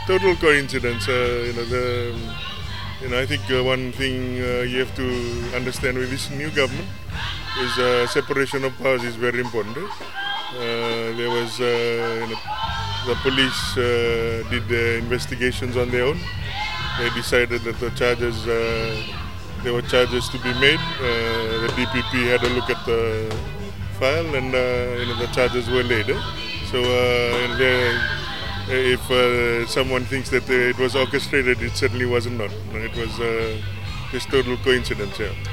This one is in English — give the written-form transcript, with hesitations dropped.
Total coincidence. I think one thing you have to understand with this new government is separation of powers is very important. There was the police did the investigations on their own. They decided that there were charges to be made. The DPP had a look at the file, and the charges were laid. So if someone thinks that it was orchestrated, it certainly wasn't. Not. It was just total coincidence. Yeah.